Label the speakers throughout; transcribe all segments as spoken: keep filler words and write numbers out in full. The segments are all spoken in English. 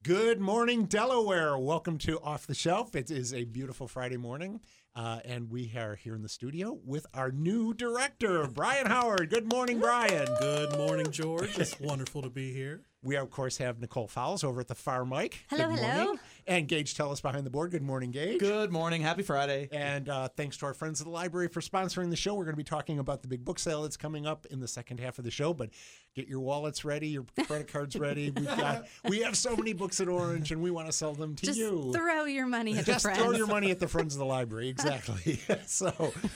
Speaker 1: Good morning, Delaware. Welcome to Off the Shelf. It is a beautiful Friday morning, uh, and we are here in the studio with our new director, Brian Howard. Good morning, Brian.
Speaker 2: Good morning, George. It's wonderful to be here.
Speaker 1: We, of course, have Nicole Fowles over at the far mic.
Speaker 3: Hello,
Speaker 1: Good
Speaker 3: hello.
Speaker 1: morning. And Gage Tellis behind the board. Good morning, Gage.
Speaker 4: Good morning. Happy Friday.
Speaker 1: And uh, thanks to our friends at the library for sponsoring the show. We're going to be talking about the big book sale that's coming up in the second half of the show, but get your wallets ready, your credit cards ready. We've got, we have so many books at Orange, and we want to sell them to
Speaker 3: Just
Speaker 1: you.
Speaker 3: throw your money at
Speaker 1: Just
Speaker 3: the friends.
Speaker 1: throw your money at the friends of the library. Exactly. so,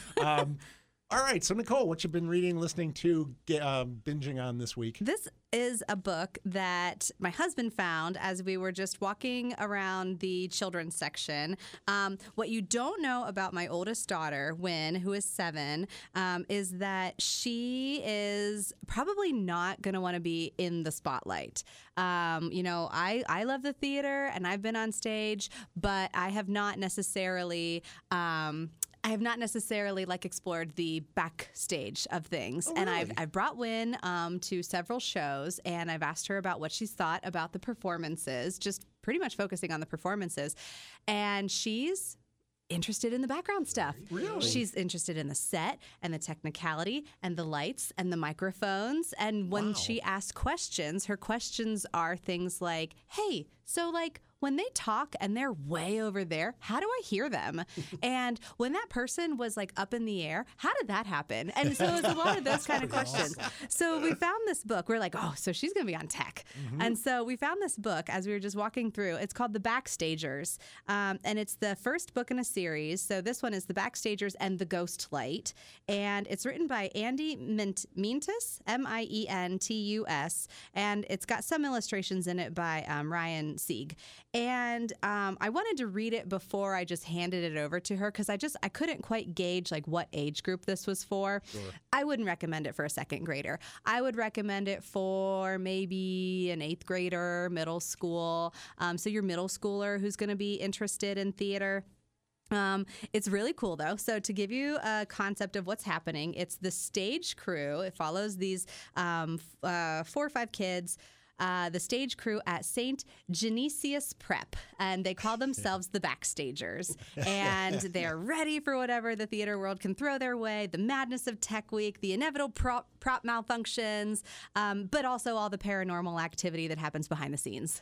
Speaker 1: um, all right. So, Nicole, what you've been reading, listening to, uh, binging on this week?
Speaker 3: This is a book that my husband found as we were just walking around the children's section. Um, what you don't know about my oldest daughter, Wynn, who is seven, um, is that she is probably not going to want to be in the spotlight. Um, you know, I, I love the theater and I've been on stage, but I have not necessarily... Um, I have not necessarily like explored the backstage of things.
Speaker 1: Oh,
Speaker 3: and
Speaker 1: really?
Speaker 3: I've, I've brought Wynn um, to several shows, and I've asked her about what she's thought about the performances, just pretty much focusing on the performances. And she's interested in the background stuff.
Speaker 1: Really?
Speaker 3: She's interested in the set and the technicality and the lights and the microphones. And when
Speaker 1: Wow.
Speaker 3: she asks questions, her questions are things like, hey, so like, when they talk and they're way over there, how do I hear them? And when that person was like up in the air, how did that happen? And so it was a lot of those kind of questions. So we found this book. We're like, oh, so she's going to be on tech. Mm-hmm. And so we found this book as we were just walking through. It's called The Backstagers. Um, and it's the first book in a series. So this one is The Backstagers and the Ghost Light. And it's written by Andy Mint- Mientus, M I E N T U S. And it's got some illustrations in it by um, Ryan Sieg. And um, I wanted to read it before I just handed it over to her because I just I couldn't quite gauge like what age group this was for. Sure. I wouldn't recommend it for a second grader. I would recommend it for maybe an eighth grader, middle school. Um, so your middle schooler who's going to be interested in theater. Um, it's really cool, though. So to give you a concept of what's happening, it's the stage crew. It follows these um, f- uh, four or five kids. Uh, the stage crew at Saint Genesius Prep, and they call themselves the Backstagers. And they're ready for whatever the theater world can throw their way, the madness of Tech Week, the inevitable prop, prop malfunctions, um, but also all the paranormal activity that happens behind the scenes.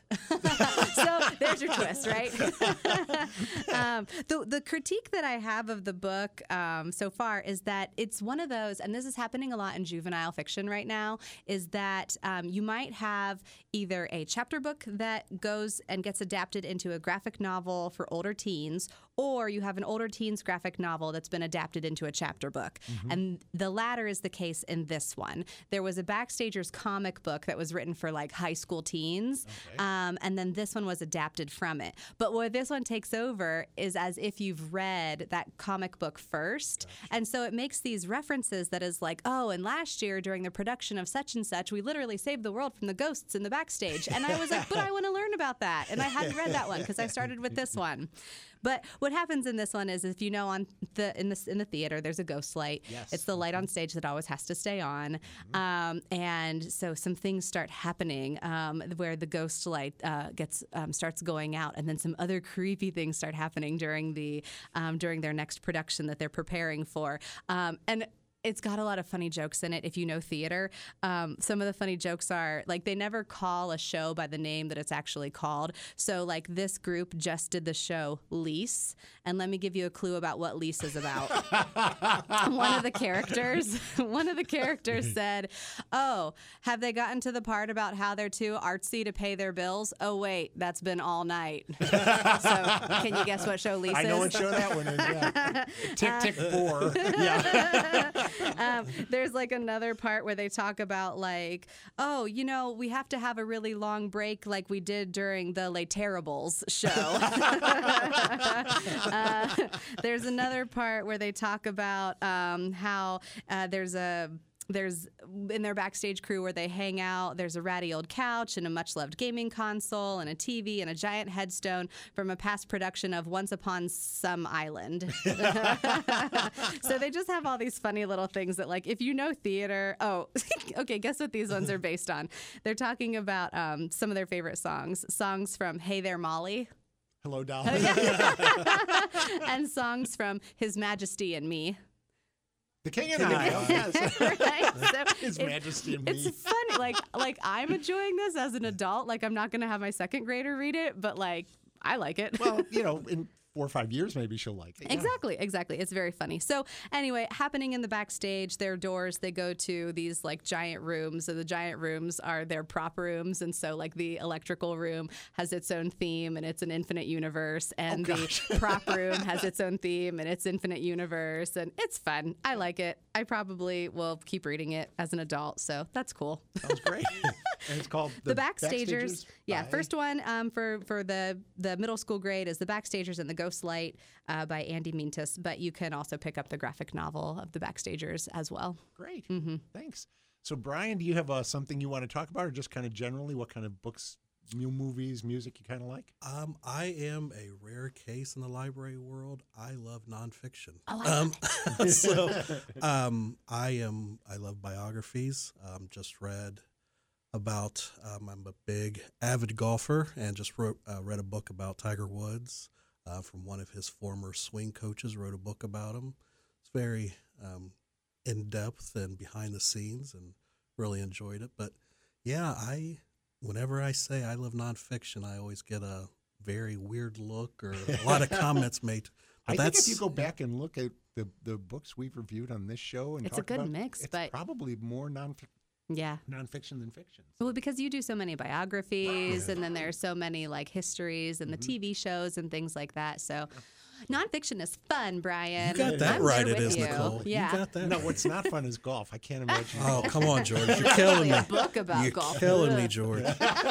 Speaker 3: So there's your twist, right? um, the, the critique that I have of the book um, so far is that it's one of those, and this is happening a lot in juvenile fiction right now, is that um, you might have either a chapter book that goes and gets adapted into a graphic novel for older teens, or you have an older teens graphic novel that's been adapted into a chapter book. Mm-hmm. And the latter is the case in this one. There was a Backstagers comic book that was written for like high school teens, okay. um, and then this one was adapted from it. But where this one takes over is as if you've read that comic book first. Gotcha. And so it makes these references that is like, oh, and last year during the production of such and such, we literally saved the world from the ghosts in the backstage. And I was like, but I want to learn about that. And I hadn't read that one because I started with this one. But what happens in this one is, if you know, on the in the in the theater, there's a ghost light.
Speaker 1: Yes.
Speaker 3: It's the light on stage that always has to stay on, mm-hmm. um, and so some things start happening um, where the ghost light uh, gets um, starts going out, and then some other creepy things start happening during the um, during their next production that they're preparing for, um, and. It's got a lot of funny jokes in it. If you know theater, um, some of the funny jokes are like they never call a show by the name that it's actually called. So like this group just did the show Lease. And let me give you a clue about what Lease is about. One of the characters, one of the characters said, oh, have they gotten to the part about how they're too artsy to pay their bills? Oh, wait, that's been all night. So can you guess what show Lease is?
Speaker 1: I know what show that one is, yeah. Tick, tick, four. Yeah.
Speaker 3: um, there's like another part where they talk about like, oh, you know, we have to have a really long break like we did during the Les Terribles show. uh, there's another part where they talk about um, how uh, there's a there's in their backstage crew where they hang out, there's a ratty old couch and a much loved gaming console and a T V and a giant headstone from a past production of Once Upon Some Island. So they just have all these funny little things that, like, if you know theater, oh, okay, guess what these ones are based on? They're talking about um, some of their favorite songs, songs from Hey There, Molly.
Speaker 1: Hello, Dolly.
Speaker 3: And songs from His Majesty and Me.
Speaker 1: The King and I. Oh, yes.
Speaker 3: Right? So
Speaker 1: His
Speaker 3: it-
Speaker 1: Majesty and
Speaker 3: It's
Speaker 1: Me.
Speaker 3: funny. Like, like I'm enjoying this as an adult. Like, I'm not going to have my second grader read it, but like, I like it.
Speaker 1: Well, you know, in four or five years, maybe she'll like it. Yeah.
Speaker 3: Exactly, exactly. It's very funny. So anyway, happening in the backstage, their doors, they go to these like giant rooms. So the giant rooms are their prop rooms. And so like the electrical room has its own theme and it's an infinite universe. And
Speaker 1: Oh,
Speaker 3: the prop room has its own theme and it's infinite universe. And it's fun. I like it. I probably will keep reading it as an adult. So that's cool.
Speaker 1: Sounds great. And it's called
Speaker 3: The, Backstagers. Yeah,
Speaker 1: by-
Speaker 3: first one um, for for the the middle school grade is The Backstagers and the Ghost Light uh, by Andy Mintus. But you can also pick up the graphic novel of The Backstagers as well.
Speaker 1: Great.
Speaker 3: Mm-hmm.
Speaker 1: Thanks. So, Brian, do you have uh, something you want to talk about, or just kind of generally what kind of books, new movies, music you kind of like?
Speaker 2: Um, I am a rare case in the library world. I love nonfiction.
Speaker 3: Oh, I
Speaker 2: um, so um, I am. I love biographies. Um, just read about. Um, I'm a big avid golfer, and just wrote uh, read a book about Tiger Woods uh, from one of his former swing coaches. Wrote a book about him. It's very um, in depth and behind the scenes, and really enjoyed it. But yeah, I. Whenever I say I love nonfiction, I always get a very weird look or a lot of comments made. But
Speaker 1: I
Speaker 2: that's
Speaker 1: think if you go back and look at the, the books we've reviewed on this show, and
Speaker 3: It's a
Speaker 1: talked
Speaker 3: good
Speaker 1: about,
Speaker 3: mix,
Speaker 1: it's
Speaker 3: but-
Speaker 1: probably more non
Speaker 3: Yeah.
Speaker 1: nonfiction than fiction.
Speaker 3: Well, because you do so many biographies, and then there are so many like histories and the T V shows and things like that. So, nonfiction is fun, Brian.
Speaker 2: you got that
Speaker 3: I'm
Speaker 2: right.
Speaker 3: there
Speaker 2: It
Speaker 3: with
Speaker 2: is,
Speaker 3: you.
Speaker 2: Nicole.
Speaker 3: Yeah.
Speaker 2: You got that.
Speaker 1: No, what's not fun is golf. I can't imagine.
Speaker 2: Oh, come on, George. You're killing me.
Speaker 3: A book about
Speaker 2: You're
Speaker 3: golf.
Speaker 2: killing me,
Speaker 3: Ugh.
Speaker 2: George.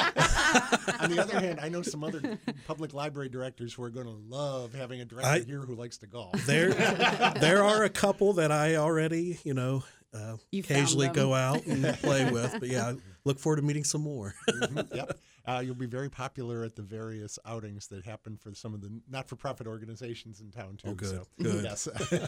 Speaker 1: On the other hand, I know some other public library directors who are going to love having a director
Speaker 2: I-
Speaker 1: here who likes to golf.
Speaker 2: There, there are a couple that I already, you know, uh,
Speaker 3: You found
Speaker 2: occasionally
Speaker 3: them.
Speaker 2: go out and play with. But yeah, I look forward to meeting some more.
Speaker 1: Mhm, yep. Uh, you'll be very popular at the various outings that happen for some of the not-for-profit organizations in town, too.
Speaker 2: Oh, good,
Speaker 1: So,
Speaker 2: good.
Speaker 1: Yes.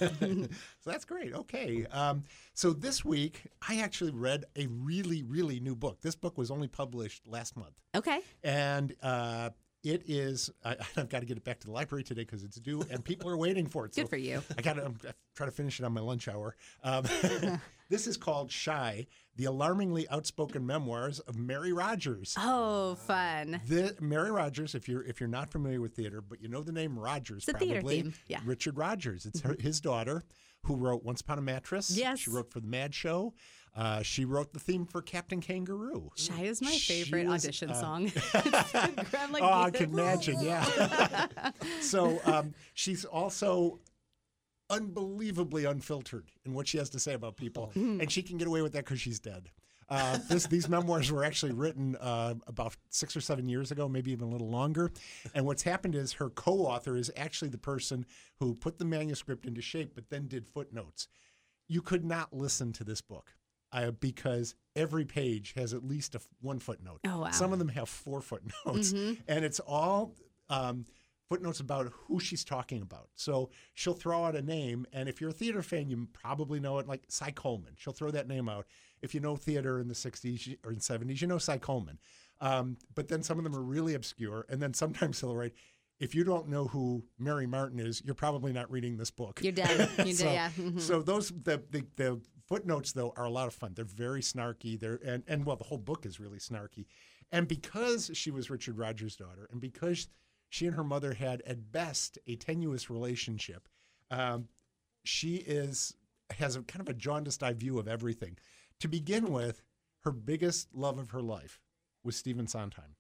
Speaker 1: So that's great. Okay. Um, so this week, I actually read a really, really new book. This book was only published last month.
Speaker 3: Okay.
Speaker 1: And uh, it is, I, I've got to get it back to the library today because it's due and people are waiting for it. So
Speaker 3: Good for you.
Speaker 1: I got to try to finish it on my lunch hour. Um, this is called Shy, The Alarmingly Outspoken Memoirs of Mary Rogers.
Speaker 3: Oh, fun.
Speaker 1: The, Mary Rogers, if you're if you're not familiar with theater, but you know the name Rogers,
Speaker 3: It's a theater
Speaker 1: probably.
Speaker 3: theme, yeah.
Speaker 1: Richard Rogers. It's her, his daughter who wrote Once Upon a Mattress.
Speaker 3: Yes.
Speaker 1: She wrote for The Mad Show. Uh, she wrote the theme for Captain Kangaroo.
Speaker 3: Shy is my
Speaker 1: She
Speaker 3: favorite
Speaker 1: was,
Speaker 3: audition
Speaker 1: uh,
Speaker 3: song. I'm like,
Speaker 1: Oh, I can imagine, yeah. So um, she's also unbelievably unfiltered in what she has to say about people, and she can get away with that because she's dead. Uh, this, these memoirs were actually written uh, about six or seven years ago, maybe even a little longer. And what's happened is her co-author is actually the person who put the manuscript into shape, but then did footnotes. You could not listen to this book uh, because every page has at least a, one footnote.
Speaker 3: Oh, wow.
Speaker 1: Some of them have four footnotes, and it's all um, footnotes about who she's talking about. So she'll throw out a name, and if you're a theater fan, you probably know it, like Cy Coleman. She'll throw that name out. If you know theater in the sixties or in seventies, you know Cy Coleman. Um, but then some of them are really obscure, and then sometimes he'll write, if you don't know who Mary Martin is, you're probably not reading this book.
Speaker 3: You're dead. You're
Speaker 1: so,
Speaker 3: dead, yeah. Mhm.
Speaker 1: so those the, the the footnotes though are a lot of fun. They're very snarky. They're and and well, the whole book is really snarky. And because she was Richard Rogers' daughter, and because she and her mother had at best a tenuous relationship, um, she is has a kind of a jaundiced-eye view of everything. To begin with, her biggest love of her life was Stephen Sondheim.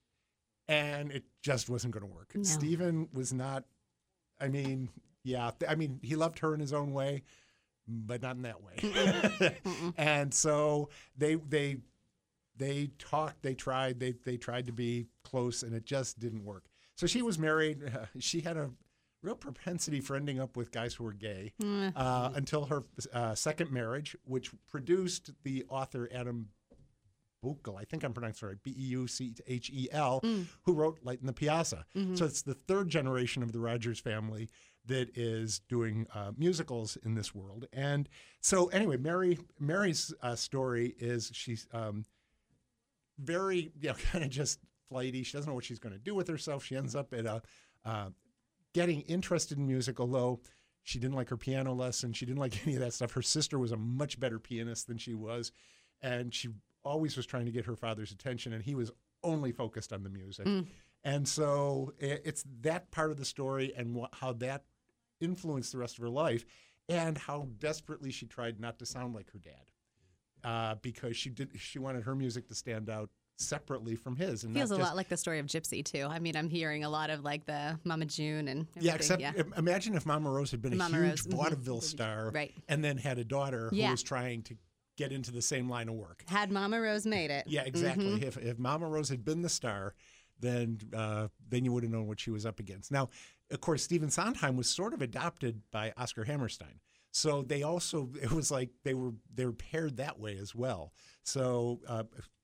Speaker 1: And it just wasn't going to work.
Speaker 3: No.
Speaker 1: Stephen was not, I mean, yeah, th- I mean, he loved her in his own way, but not in that way. And so they they they talked, they tried, they they tried to be close, and it just didn't work. So she was married. Uh, she had a real propensity for ending up with guys who were gay uh, until her uh, second marriage, which produced the author Adam Buchel, I think I'm pronouncing it right, B E U C H E L, mm. who wrote Light in the Piazza. Mm-hmm. So it's the third generation of the Rogers family that is doing uh, musicals in this world. And so anyway, Mary Mary's uh, story is she's um, very, you know, kind of just flighty. She doesn't know what she's going to do with herself. She ends up at a uh, getting interested in music, although she didn't like her piano lesson. She didn't like any of that stuff. Her sister was a much better pianist than she was, and she always was trying to get her father's attention, and he was only focused on the music. Mm. And so it's that part of the story and wh- how that influenced the rest of her life, and how desperately she tried not to sound like her dad, uh, because she did. She wanted her music to stand out separately from his. And
Speaker 3: feels a
Speaker 1: just,
Speaker 3: lot like the story of Gypsy too. I mean, I'm hearing a lot of like the Mama June and everything.
Speaker 1: Yeah, except
Speaker 3: yeah.
Speaker 1: imagine if Mama Rose had been
Speaker 3: Mama
Speaker 1: a huge
Speaker 3: Rose.
Speaker 1: vaudeville
Speaker 3: Mm-hmm.
Speaker 1: star,
Speaker 3: right.
Speaker 1: and then had a daughter
Speaker 3: yeah.
Speaker 1: who was trying to get into the same line of work.
Speaker 3: Had Mama Rose made it.
Speaker 1: Yeah, exactly.
Speaker 3: Mm-hmm.
Speaker 1: If if Mama Rose had been the star, then uh, then you would have known what she was up against. Now, of course, Stephen Sondheim was sort of adopted by Oscar Hammerstein. So they also, it was like they were they were paired that way as well. So uh,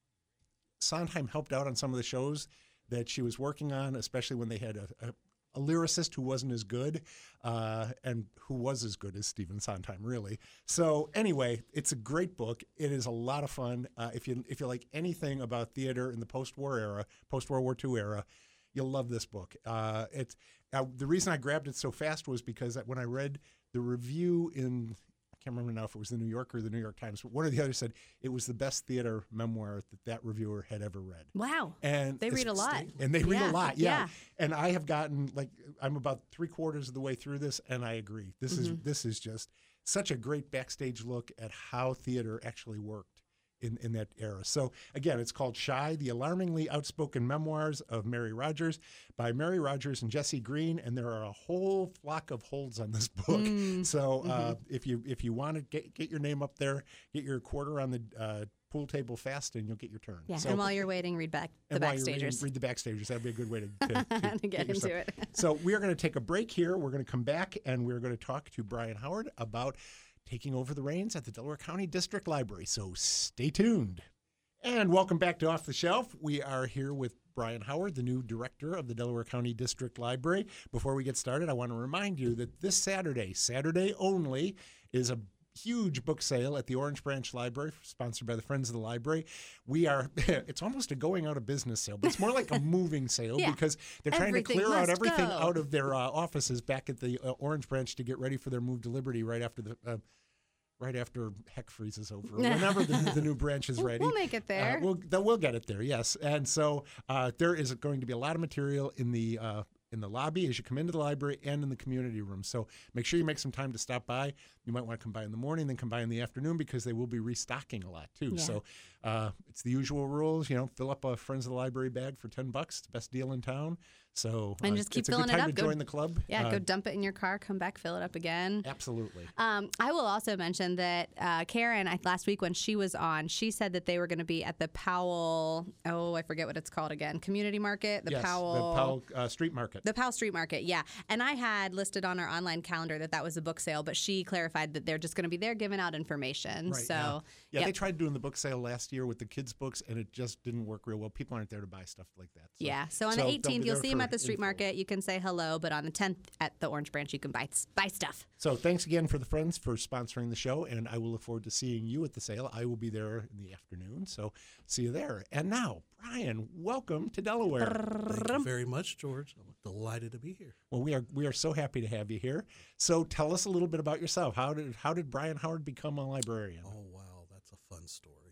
Speaker 1: Sondheim helped out on some of the shows that she was working on, especially when they had a, a, a lyricist who wasn't as good uh, and who was as good as Stephen Sondheim, really. So anyway, it's a great book. It is a lot of fun. Uh, if you if you like anything about theater in the post-war era, post-World War Two era, you'll love this book. Uh, it's uh, the reason I grabbed it so fast was because when I read the review in, I can't remember now if it was the New Yorker or the New York Times, but one or the other said it was the best theater memoir that that reviewer had ever read.
Speaker 3: Wow.
Speaker 1: And
Speaker 3: they read a lot.
Speaker 1: And they read
Speaker 3: yeah.
Speaker 1: a lot, yeah.
Speaker 3: yeah.
Speaker 1: And I have gotten, like, I'm about three quarters of the way through this, and I agree. This mm-hmm. is this is just such a great backstage look at how theater actually worked in, in that era. So, again, it's called Shy, The Alarmingly Outspoken Memoirs of Mary Rogers by Mary Rogers and Jesse Green, and there are a whole flock of holds on this book. Mm. So uh, mm-hmm. if you if you want to get, get your name up there, get your quarter on the uh, pool table fast, and you'll get your turn.
Speaker 3: Yeah,
Speaker 1: so,
Speaker 3: and while you're waiting, read back the
Speaker 1: and
Speaker 3: backstagers.
Speaker 1: While you're reading, read the backstagers. That would be a good way to, to, to,
Speaker 3: to get, get into it.
Speaker 1: So we are going to take a break here. We're going to come back, and we're going to talk to Brian Howard about taking over the reins at the Delaware County District Library. So stay tuned. And welcome back to Off the Shelf. We are here with Brian Howard, the new director of the Delaware County District Library. Before we get started, I want to remind you that this Saturday, Saturday only, is a huge book sale at the Orange Branch Library, sponsored by the Friends of the Library. We are, it's almost a going out of business sale, but it's more like a moving sale yeah. because they're trying everything to clear out everything go. out of their uh, offices back at the uh, Orange Branch to get ready for their move to Liberty right after the uh, right after heck freezes over, whenever the, the new branch is ready.
Speaker 3: We'll make it there.
Speaker 1: Uh, we'll, we'll get it there, yes. And so uh, there is going to be a lot of material in the uh, in the lobby as you come into the library and in the community room. So make sure you make some time to stop by. You might want to come by in the morning, then come by in the afternoon because they will be restocking a lot too. Yeah. So uh, it's the usual rules, you know, fill up a Friends of the Library bag for ten bucks. It's the best deal in town. So
Speaker 3: and
Speaker 1: uh,
Speaker 3: just keep
Speaker 1: it's
Speaker 3: filling
Speaker 1: a good time
Speaker 3: it up.
Speaker 1: to
Speaker 3: go,
Speaker 1: join the club.
Speaker 3: Yeah,
Speaker 1: uh,
Speaker 3: go dump it in your car, come back, fill it up again.
Speaker 1: Absolutely.
Speaker 3: Um, I will also mention that uh, Karen, I, last week when she was on, she said that they were going to be at the Powell, oh, I forget what it's called again, Community Market? The
Speaker 1: yes,
Speaker 3: Powell.
Speaker 1: the Powell uh, Street Market.
Speaker 3: The Powell Street Market, yeah. And I had listed on our online calendar that that was a book sale, but she clarified that they're just going to be there giving out information.
Speaker 1: Right,
Speaker 3: so,
Speaker 1: yeah, yeah
Speaker 3: yep.
Speaker 1: they tried doing the book sale last year with the kids' books, and it just didn't work real well. People aren't there to buy stuff like that. So.
Speaker 3: Yeah, so on
Speaker 1: so
Speaker 3: the eighteenth, you'll see them at the street
Speaker 1: info.
Speaker 3: market. You can say hello, but on the tenth at the Orange Branch, you can buy buy stuff.
Speaker 1: So thanks again for the Friends for sponsoring the show, and I will look forward to seeing you at the sale. I will be there in the afternoon, so see you there. And now, Brian, welcome to Delaware.
Speaker 2: Thank you very much, George. I'm delighted to be here.
Speaker 1: Well, we are we are so happy to have you here. So tell us a little bit about yourself. How did how did Brian Howard become a librarian?
Speaker 2: Oh, wow, that's a fun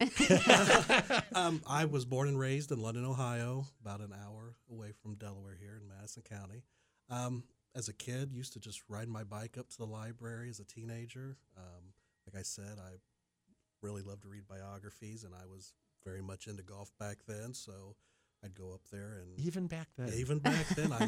Speaker 2: story. um, I was born and raised in London, Ohio, about an hour away from Delaware here in Madison County. Um, as a kid, used to just ride my bike up to the library as a teenager. Um, like I said, I really loved to read biographies, and I was very much into golf back then, so I'd go up there and
Speaker 1: even back then,
Speaker 2: even back then, I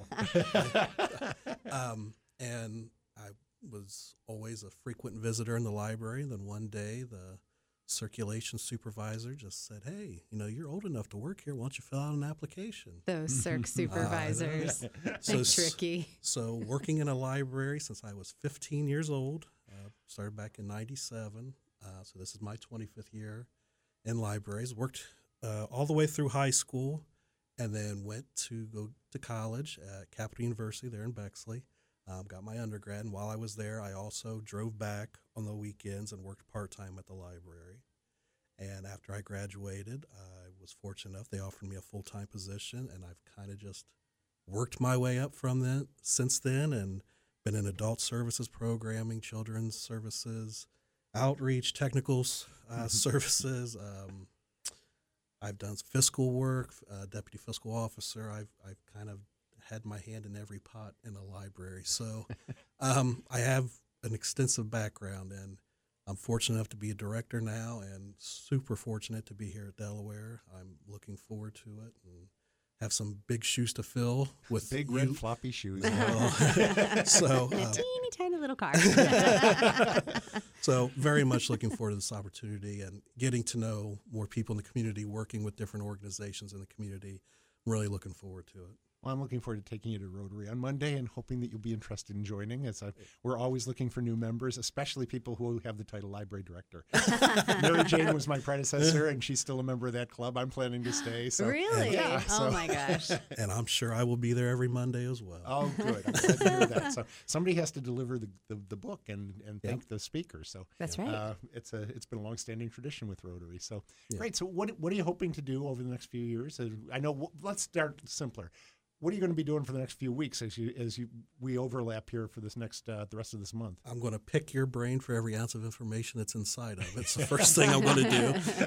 Speaker 2: know. um, and I was always a frequent visitor in the library. And then one day, the circulation supervisor just said, "Hey, you know, you're old enough to work here. Why don't you fill out an application?"
Speaker 3: Those circ supervisors.
Speaker 2: So
Speaker 3: They're
Speaker 2: s-
Speaker 3: tricky.
Speaker 2: So working in a library since I was fifteen years old, uh, started back in ninety-seven. Uh, so this is my twenty-fifth year in libraries. Worked uh, all the way through high school, and then went to go to college at Capital University there in Bexley. Um, got my undergrad, and while I was there, I also drove back on the weekends and worked part-time at the library. And after I graduated, I was fortunate enough, they offered me a full-time position, and I've kind of just worked my way up from then, since then, and been in adult services programming, children's services, outreach, technical uh, services. Um, I've done fiscal work, uh, deputy fiscal officer. I've, I've kind of had my hand in every pot in the library. So um, I have an extensive background, and I'm fortunate enough to be a director now and super fortunate to be here at Delaware. I'm looking forward to it and have some big shoes to fill with
Speaker 1: Big
Speaker 2: you.
Speaker 1: red floppy shoes.
Speaker 2: Well, so,
Speaker 3: In a
Speaker 2: um,
Speaker 3: teeny tiny little car.
Speaker 2: so very much looking forward to this opportunity and getting to know more people in the community, working with different organizations in the community. I'm really looking forward to it.
Speaker 1: Well, I'm looking forward to taking you to Rotary on Monday and hoping that you'll be interested in joining. As I, we're always looking for new members, especially people who have the title library director. Mary Jane was my predecessor, and she's still a member of that club. I'm planning to stay. So.
Speaker 3: Really?
Speaker 1: Yeah,
Speaker 3: oh
Speaker 1: so-
Speaker 3: my gosh.
Speaker 2: And I'm sure I will be there every Monday as well.
Speaker 1: Oh, good. I'm glad to hear that. So somebody has to deliver the, the, the book and, and
Speaker 2: Yeah.
Speaker 1: thank the speaker. So
Speaker 3: That's right.
Speaker 1: uh, it's a it's been a long-standing tradition with Rotary. So
Speaker 2: Yeah.
Speaker 1: great. So what what are you hoping to do over the next few years? Uh, I know. w- Let's start simpler. What are you going to be doing for the next few weeks as you as you we overlap here for this next uh, the rest of this month?
Speaker 2: I'm going to pick your brain for every ounce of information that's inside of it. It's the first thing I'm going to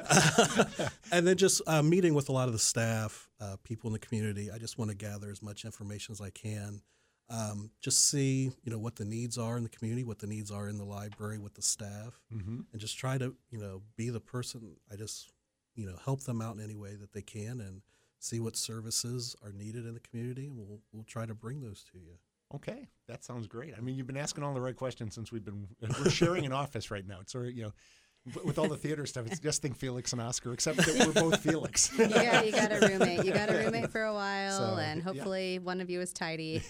Speaker 2: do. And then just uh, meeting with a lot of the staff, uh, people in the community. I just want to gather as much information as I can. Um, just see, you know, what the needs are in the community, what the needs are in the library with the staff,
Speaker 1: Mm-hmm.
Speaker 2: and just try to, you know, be the person. I just, you know, help them out in any way that they can and see what services are needed in the community, and we'll we'll try to bring those to you.
Speaker 1: Okay, that sounds great. I mean, you've been asking all the right questions since we've been we're sharing an office right now. It's sort of, you know, w- with all the theater stuff, it's just think Felix and Oscar, except that we're both Felix.
Speaker 3: You got, you got a roommate. You got a roommate for a while,
Speaker 1: So,
Speaker 3: and
Speaker 1: yeah.
Speaker 3: hopefully one of you is tidy.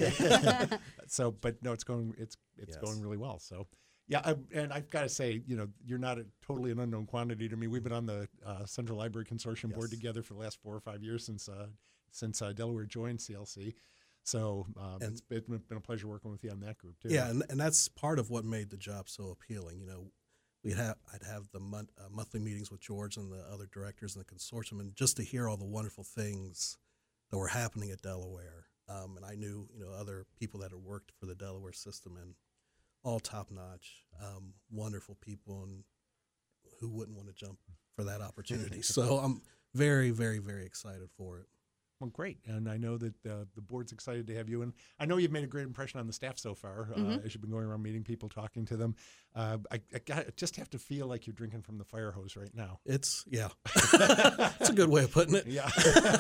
Speaker 1: So, but no, it's going it's it's
Speaker 2: Yes.
Speaker 1: going really well. So, yeah, I, and I've got to say, you know, you're not a, totally an unknown quantity to me. We've been on the uh, Central Library Consortium board
Speaker 2: Yes.
Speaker 1: together for the last four or five years since uh, since uh, Delaware joined C L C. So um,
Speaker 2: And-
Speaker 1: it's been, been a pleasure working with you on that group too.
Speaker 2: Yeah, and, and that's part of what made the job so appealing. You know, we'd have I'd have the mon- uh, monthly meetings with George and the other directors in the consortium, and just to hear all the wonderful things that were happening at Delaware. Um, and I knew, you know, other people that had worked for the Delaware system, and all top notch, um, wonderful people, and who wouldn't want to jump for that opportunity? So I'm very, very, very excited for it.
Speaker 1: Well, great. And I know that uh, the board's excited to have you. And I know you've made a great impression on the staff so far uh,
Speaker 3: Mhm.
Speaker 1: as you've been going around meeting people, talking to them. Uh, I, I, got, I just have to feel like you're drinking from the fire hose right now.
Speaker 2: It's yeah, it's a good way of putting it.
Speaker 1: Yeah.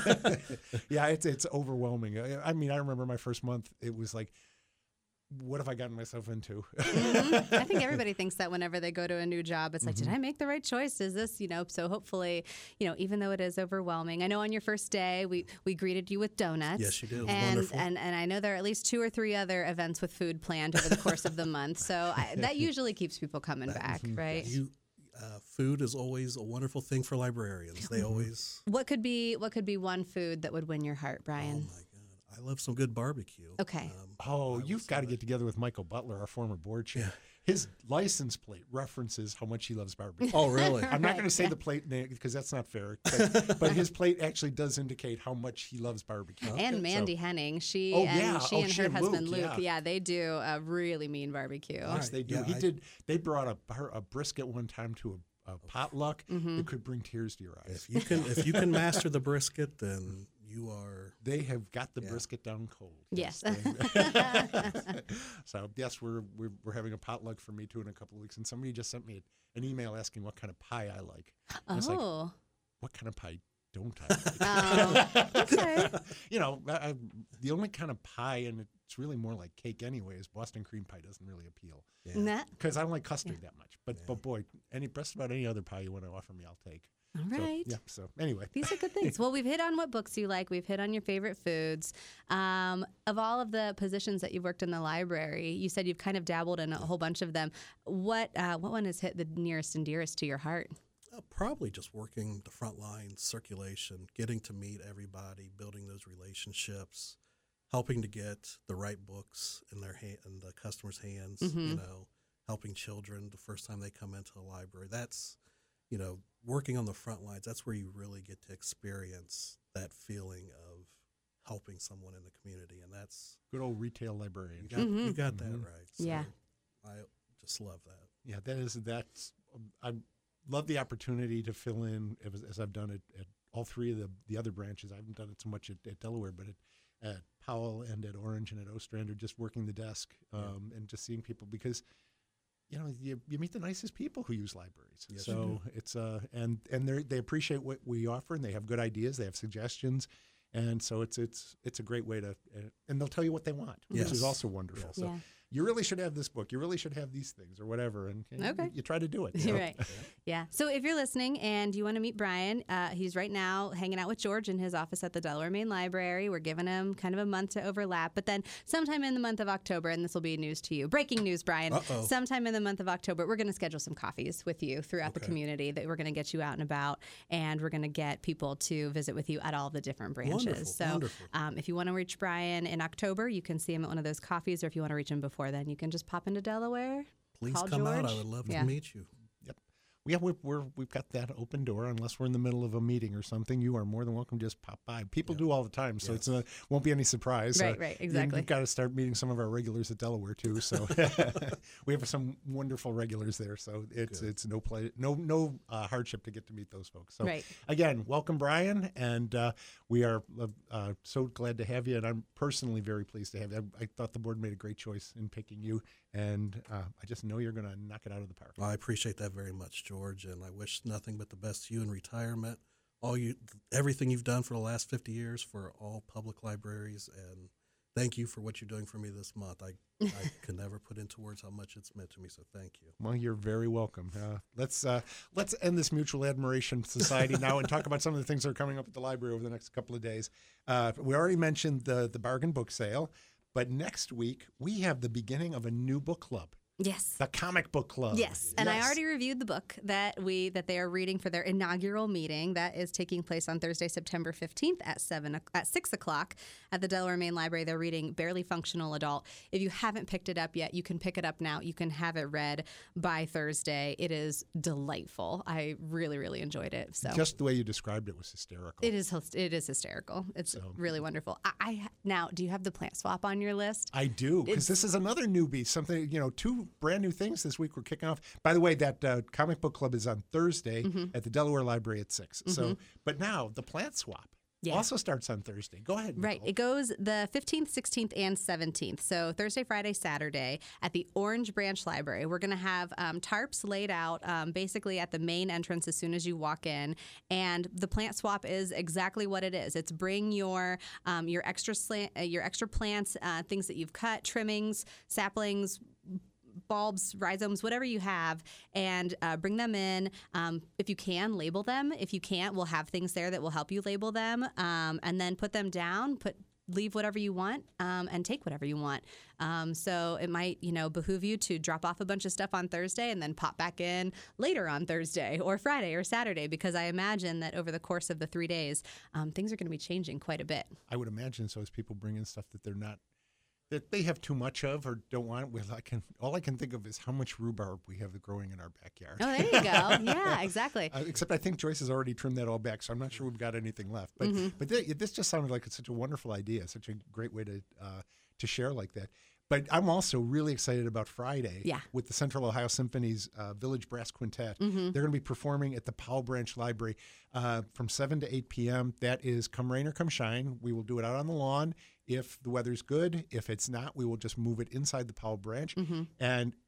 Speaker 1: Yeah, it's it's overwhelming. I, I mean, I remember my first month, it was like, what have I gotten myself into?
Speaker 3: Mhm. I think everybody thinks that whenever they go to a new job, it's like,
Speaker 1: Mm-hmm.
Speaker 3: did I make the right choice? Is this, you know, so hopefully, you know, even though it is overwhelming, I know on your first day, we, we greeted you with donuts.
Speaker 2: Yes, you did. It was
Speaker 3: and,
Speaker 2: wonderful.
Speaker 3: and, and I know there are at least two or three other events with food planned over the course of the month. So I, that usually keeps people coming back, right?
Speaker 2: You, uh, food is always a wonderful thing for librarians. They always.
Speaker 3: What could be what could be one food that would win your heart,
Speaker 2: Oh
Speaker 3: Brian?
Speaker 2: my God, I love some good barbecue.
Speaker 3: Okay.
Speaker 2: Um,
Speaker 1: Oh,
Speaker 2: I
Speaker 1: you've
Speaker 2: was,
Speaker 1: got to
Speaker 2: uh,
Speaker 1: get together with Michael Butler, our former board chair.
Speaker 2: Yeah.
Speaker 1: His license plate references how much he loves barbecue.
Speaker 2: Oh, really?
Speaker 1: I'm not going to
Speaker 3: Right,
Speaker 1: say
Speaker 3: yeah.
Speaker 1: the plate name because that's not fair, but, but his plate actually does indicate how much he loves barbecue.
Speaker 3: And
Speaker 1: So-
Speaker 3: Mandy Henning, she
Speaker 1: Oh,
Speaker 3: and
Speaker 1: yeah.
Speaker 3: she
Speaker 1: Oh,
Speaker 3: and
Speaker 1: she
Speaker 3: her
Speaker 1: and
Speaker 3: husband
Speaker 1: Luke,
Speaker 3: Luke,
Speaker 1: yeah.
Speaker 3: yeah. they do a really mean barbecue.
Speaker 1: Yes,
Speaker 2: Right.
Speaker 1: they do.
Speaker 2: Yeah,
Speaker 1: he
Speaker 2: I-
Speaker 1: did. They brought a bar- a brisket one time to a, a potluck
Speaker 3: Mhm.
Speaker 1: that could bring tears to your eyes.
Speaker 2: If you can, if you can master the brisket, then you are.
Speaker 1: They have got the
Speaker 2: Yeah.
Speaker 1: brisket down cold.
Speaker 3: Yes.
Speaker 1: they- so yes, we're, we're we're having a potluck for me too in a couple of weeks, and somebody just sent me an email asking what kind of pie I like. And it's like,
Speaker 3: Oh,
Speaker 1: what kind of pie don't I?
Speaker 3: Oh, okay.
Speaker 1: You know, I, I, the only kind of pie, and it's really more like cake anyway, is Boston cream pie doesn't really appeal.
Speaker 3: Nah.
Speaker 1: Because I don't like custard
Speaker 3: Yeah.
Speaker 1: that much. But
Speaker 2: Yeah.
Speaker 1: but boy, any just about any other pie you want to offer me, I'll take.
Speaker 3: All
Speaker 1: So,
Speaker 3: right.
Speaker 1: yeah. So anyway,
Speaker 3: These are good things. Well, we've hit on what books you like. We've hit on your favorite foods. Um, of all of the positions that you've worked in the library, you said you've kind of dabbled in a whole bunch of them. What uh, what one has hit the nearest and dearest to your heart?
Speaker 2: Uh, probably just working the front lines, circulation, getting to meet everybody, building those relationships, helping to get the right books in their hand, in the customer's hands.
Speaker 3: Mhm.
Speaker 2: You know, helping children the first time they come into the library. That's, you know, working on the front lines. That's where you really get to experience that feeling of helping someone in the community, and that's
Speaker 1: good old retail librarian.
Speaker 2: you got,
Speaker 3: Mhm.
Speaker 2: you got that
Speaker 1: Mhm.
Speaker 2: right. So
Speaker 3: Yeah.
Speaker 2: I just love that.
Speaker 1: Yeah, that is that's. um, I love the opportunity to fill in as, as I've done it at all three of the the other branches. I haven't done it so much at, at Delaware, but at, at Powell and at Orange and at Ostrander, just working the desk um, and just seeing people because. You know, you, you meet the nicest people who use libraries.
Speaker 2: Yes, you
Speaker 1: so it's uh, and and they they appreciate what we offer, and they have good ideas. They have suggestions, and so it's it's it's a great way to, uh, and they'll tell you what they want, which
Speaker 2: Yes.
Speaker 1: is also wonderful.
Speaker 2: Yes.
Speaker 1: So
Speaker 3: Yeah.
Speaker 1: you really should have this book. You really should have these things or whatever, and, and
Speaker 3: Okay.
Speaker 1: you, you try to do it. you
Speaker 3: You're
Speaker 1: know?
Speaker 3: right. Yeah. So if you're listening and you want to meet Brian, uh, he's right now hanging out with George in his office at the Delaware Main Library. We're giving him kind of a month to overlap. But then sometime in the month of October, and this will be news to you, breaking news, Brian.
Speaker 2: Uh-oh.
Speaker 3: Sometime in the month of October, we're going to schedule some coffees with you throughout the
Speaker 2: Okay.
Speaker 3: community that we're going to get you out and about. And we're going to get people to visit with you at all the different branches.
Speaker 2: Wonderful,
Speaker 3: so
Speaker 2: wonderful.
Speaker 3: Um, if you want to reach Brian in October, you can see him at one of those coffees. Or if you want to reach him before then, you can just pop into Delaware.
Speaker 2: Please
Speaker 3: Call
Speaker 2: come out. I
Speaker 3: George.
Speaker 2: would love
Speaker 3: Yeah.
Speaker 2: to meet you.
Speaker 1: Yeah, we're, we're we've got that open door. Unless we're in the middle of a meeting or something, you are more than welcome to just pop by. People do all the time, so
Speaker 2: Yes.
Speaker 1: it's uh, won't be any surprise.
Speaker 3: Right,
Speaker 1: Uh,
Speaker 3: right,
Speaker 1: you-
Speaker 3: exactly.
Speaker 1: You've got to start meeting some of our regulars at Delaware too. So we have some wonderful regulars there. So it's
Speaker 2: Good.
Speaker 1: it's no play, no no uh, hardship to get to meet those folks. So
Speaker 3: Right.
Speaker 1: again, welcome, Brian, and uh, we are uh, so glad to have you. And I'm personally very pleased to have you. I, I thought the board made a great choice in picking you, and uh, I just know you're going to knock it out of the park.
Speaker 2: Well, I appreciate that very much, George, and I wish nothing but the best to you in retirement. All you, everything you've done for the last fifty years for all public libraries, and thank you for what you're doing for me this month. I, I can never put into words how much it's meant to me. So thank you.
Speaker 1: Well, you're very welcome. Uh, let's uh, let's end this mutual admiration society now and talk about some of the things that are coming up at the library over the next couple of days. Uh, we already mentioned the the bargain book sale, but next week we have the beginning of a new book club,
Speaker 3: Yes.
Speaker 1: the Comic Book Club.
Speaker 3: Yes, and I
Speaker 1: Yes.
Speaker 3: already reviewed the book that we that they are reading for their inaugural meeting that is taking place on Thursday, September fifteenth at seven o- at six o'clock at the Delaware Main Library. They're reading Barely Functional Adult. If you haven't picked it up yet, you can pick it up now. You can have it read by Thursday. It is delightful. I really, really enjoyed it. So
Speaker 1: Just the way you described it was hysterical.
Speaker 3: it is hys- it is hysterical. It's
Speaker 1: So-
Speaker 3: really wonderful. I, I now do you have the plant swap on your list?
Speaker 1: I do, because this is another newbie. Something, you know, two brand new things this week we're kicking off. By the way, that uh, Comic Book Club is on Thursday
Speaker 3: Mm-hmm.
Speaker 1: at the Delaware Library at six. So, but now the Plant Swap
Speaker 3: Yeah.
Speaker 1: also starts on Thursday. Go ahead,
Speaker 3: Right.
Speaker 1: Nicole.
Speaker 3: It goes the fifteenth, sixteenth, and seventeenth. So Thursday, Friday, Saturday at the Orange Branch Library. We're going to have um, tarps laid out um, basically at the main entrance as soon as you walk in. And the plant swap is exactly what it is. It's bring your um, your extra slant, uh, your extra plants, uh, things that you've cut, trimmings, saplings, bulbs, rhizomes, whatever you have, and uh, bring them in. Um, if you can, label them. If you can't, we'll have things there that will help you label them, um, and then put them down. Put leave whatever you want um, and take whatever you want. Um, so it might, you know, behoove you to drop off a bunch of stuff on Thursday and then pop back in later on Thursday or Friday or Saturday, because I imagine that over the course of the three days, um, things are going to be changing quite a bit.
Speaker 1: I would imagine so as people bring in stuff that they're not, that they have too much of or don't want. Well, I can, all I can think of is how much rhubarb we have growing in our backyard.
Speaker 3: Oh, there you go. Yeah, exactly.
Speaker 1: Uh, except I think Joyce has already trimmed that all back, so I'm not sure we've got anything left. But
Speaker 3: Mm-hmm.
Speaker 1: but th- this just sounded like it's such a wonderful idea, such a great way to uh, to share like that. But I'm also really excited about Friday
Speaker 3: Yeah.
Speaker 1: with the Central Ohio Symphony's uh, Village Brass Quintet.
Speaker 3: Mm-hmm.
Speaker 1: They're going to be performing at the Powell Branch Library uh, from seven to eight p.m. That is come rain or come shine. We will do it out on the lawn if the weather's good. If it's not, we will just move it inside the Powell Branch.
Speaker 3: Mm-hmm.
Speaker 1: And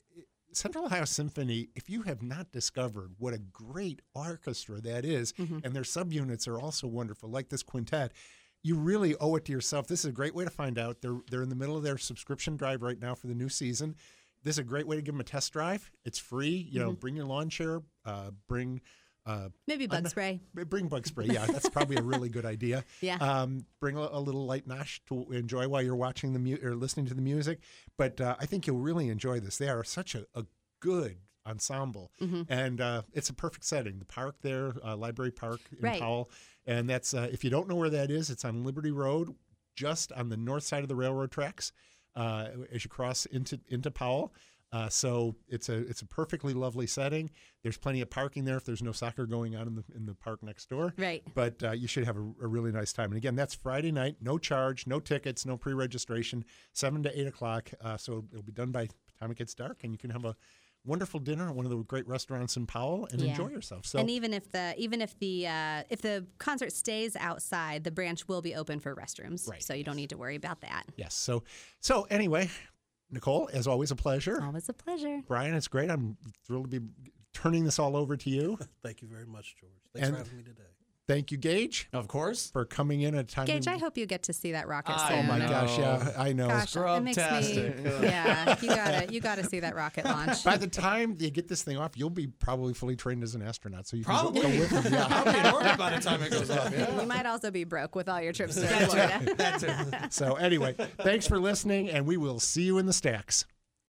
Speaker 1: Central Ohio Symphony, if you have not discovered what a great orchestra that is,
Speaker 3: Mm-hmm.
Speaker 1: and their subunits are also wonderful, like this quintet, you really owe it to yourself. This is a great way to find out. They're they're in the middle of their subscription drive right now for the new season. This is a great way to give them a test drive. It's free. You know,
Speaker 3: Mm-hmm.
Speaker 1: bring your lawn chair, uh, bring uh,
Speaker 3: Maybe bug spray.
Speaker 1: bring bug spray. Yeah, that's probably a really good idea.
Speaker 3: Yeah.
Speaker 1: Um, bring a, a little light nosh to enjoy while you're watching the mu- or listening to the music. But uh, I think you'll really enjoy this. They are such a, a good ensemble,
Speaker 3: Mm-hmm.
Speaker 1: and uh, it's a perfect setting. The park there, uh, Library Park in
Speaker 3: Right.
Speaker 1: Powell, and that's uh, if you don't know where that is, it's on Liberty Road, just on the north side of the railroad tracks uh, as you cross into into Powell. Uh, so it's a it's a perfectly lovely setting. There's plenty of parking there if there's no soccer going on in the in the park next door.
Speaker 3: Right.
Speaker 1: But uh, you should have a, a really nice time. And again, that's Friday night, no charge, no tickets, no pre-registration, seven to eight o'clock. Uh, so it'll be done by the time it gets dark, and you can have a wonderful dinner at one of the great restaurants in Powell and
Speaker 3: Yeah.
Speaker 1: enjoy yourself. So
Speaker 3: And even if the even if the uh, if the concert stays outside, the branch will be open for restrooms,
Speaker 1: Right.
Speaker 3: so you don't need to worry about that.
Speaker 1: yes. So so anyway, Nicole, as always, a pleasure.
Speaker 3: Always a pleasure.
Speaker 1: Brian, it's great. I'm thrilled to be turning this all over to you.
Speaker 2: Thank you very much, George. Thanks
Speaker 1: And-
Speaker 2: for having me today.
Speaker 1: Thank you, Gage,
Speaker 4: Of course.
Speaker 1: for coming in at a time.
Speaker 3: Gage,
Speaker 1: when-
Speaker 3: I hope you get to see that rocket
Speaker 4: I
Speaker 3: soon.
Speaker 1: Oh my
Speaker 4: know.
Speaker 1: gosh, yeah, I know.
Speaker 3: Gosh, it makes me.
Speaker 4: Scrubtastic.
Speaker 3: Yeah, you gotta you gotta see that rocket launch.
Speaker 1: By the time you get this thing off, you'll be probably fully trained as an astronaut, so you can
Speaker 4: Probably.
Speaker 1: go, go with them. Yeah.
Speaker 4: I'll be in orbit by the time it goes off. Yeah.
Speaker 3: You might also be broke with all your trips to
Speaker 4: That's
Speaker 3: Florida.
Speaker 4: it. That's it.
Speaker 1: So anyway, thanks for listening, and we will see you in the stacks.